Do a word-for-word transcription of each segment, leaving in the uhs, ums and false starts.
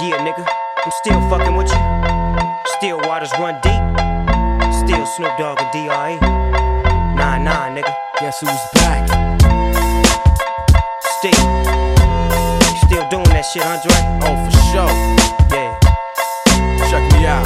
Yeah, nigga, I'm still fucking with you. Still waters run deep. Still Snoop Dogg and D R E. Nah, nah, nigga. Guess who's back? Still. Still doing that shit, Andre? Oh, for sure. Yeah. Check me out.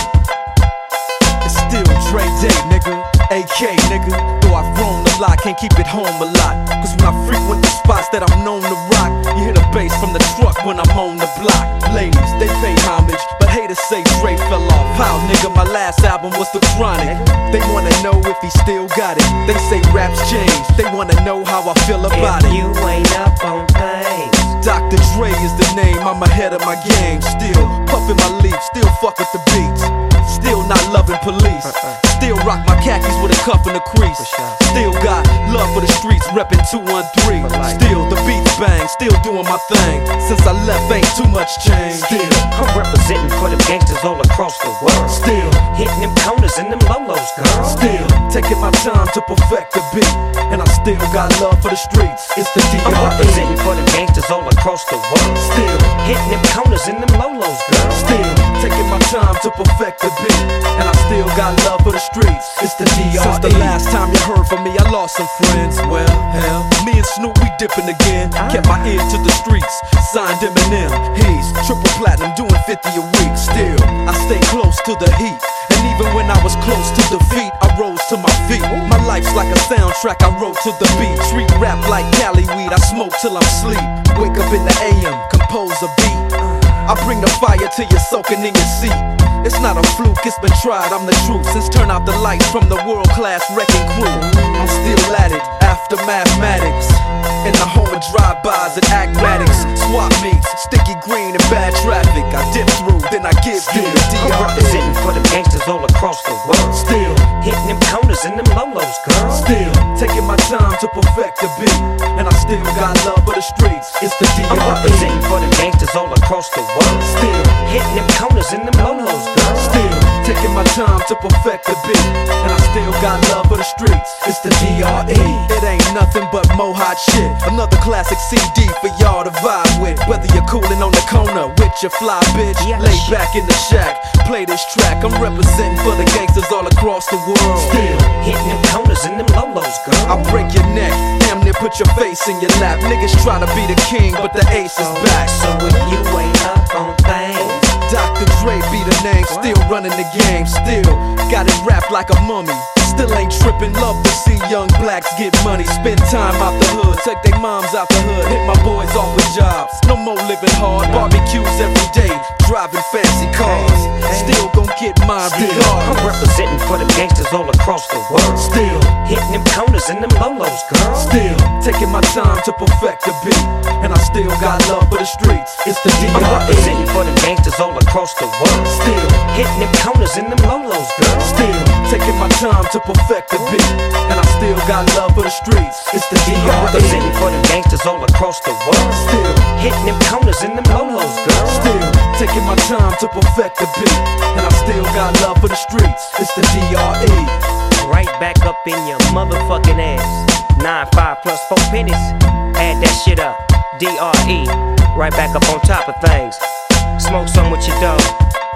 It's still Dre Day, nigga. A K, nigga. Though I've grown a lot, can't keep it home a lot. Cause when I frequent the spots that I'm known to rock, you hear the bass from the truck when I'm on the block. Ladies, they pay homage, but haters say Dre fell off. How, nigga, my last album was The Chronic. They wanna know if he still got it. They say raps changed, they wanna know how I feel about if it. You ain't up on things. Doctor Dre is the name, I'm ahead of my game. Still puffin' my leaf, still fuck with the beats. Still not loving police. Still rock my khakis with a cuff and a crease. Still got love for the streets, reppin' two one three. Still the beats bang, still doing my thing. Since I left ain't too much change. Still, I'm representing for them gangsters all across the world. Still hitting them corners and them lolos, girl. Still taking my time to perfect the beat. And I still got love for the streets. It's the D R E. I'm representing for them gangsters all across the world. Still hitting them corners and them lolos, girl. Still taking my time to perfect the beat. And I still got love for the streets. It's the D R E. Since the last time you heard from me, I lost some friends. Well, hell, me and Snoop, we dipping again. Kept my ear to the streets, signed Eminem. He's triple platinum, doing fifty a week. Still, I stay close to the heat. And even when I was close to defeat, I rose to my feet. My life's like a soundtrack, I wrote to the beat. Treat rap like Cali weed, I smoke till I'm sleep. Wake up in the A M, compose a beat. I bring the fire till you're soaking in your seat. It's not a fluke, it's been tried, I'm the truth. Since turn out the lights from the world-class wrecking crew, I'm still at it, after mathematics. In the home of drive-bys and acmatics. Swap meets, sticky green and bad traffic. I dip through, then I give you the D R E. I'm representing for them gangsters all across the world. Still hitting them corners and them lolos, girl. Still taking my time to perfect the beat. And I still got love for the streets. It's the D R E. I'm representing for them gangsters all across the world. Still hitting them corners and them lolos, girl. Still taking my time to perfect the beat. And I still got love for the streets. It's the D R E. It ain't nothing but mo hot shit. Another classic C D for y'all to vibe with. Whether you're coolin' on the corner with your fly bitch, yeah, lay back in the shack, play this track. I'm representing for the gangsters all across the world. Still hitting them corners and them lolos, girl. I'll break your neck, damn near put your face in your lap. Niggas try to be the king, but the ace is back. So if you ain't up on things, Doctor Dre be the name, still running the game. Still got it wrapped like a mummy. Still ain't trippin', love to see young blacks get money. Spend time out the hood, take their moms out the hood. Hit my boys off with jobs, no more living hard. Barbecues every day, driving fancy cars. Still gon' get mine regardless. I'm representing for them gangsters all across the world. Still hitting them corners and them lolos, girl. Still taking my time to perfect the beat. And I still got love for the streets. It's the D R E. I'm representing for them gangsters all across the world. Still hitting them corners and them lolos, girl. Still taking my time to perfect the beat. And I still got love for the streets. It's the D R E. I'm representing for them gangsters all across the world. Still hitting them corners and them lolos, girl. Still taking my time to perfect the beat. And I still got love for the streets. It's the D R E. Right back up in your motherfucking ass. Nine five plus four pennies. Add that shit up. D R E. Right back up on top of things. Smoke some with your dog.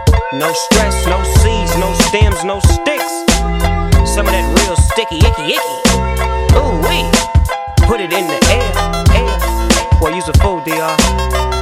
No stress, no seeds, no stems, no sticks. Some of that real sticky, icky, icky. Ooh wee. Put it in the air, air. Boy, you's a fool, D R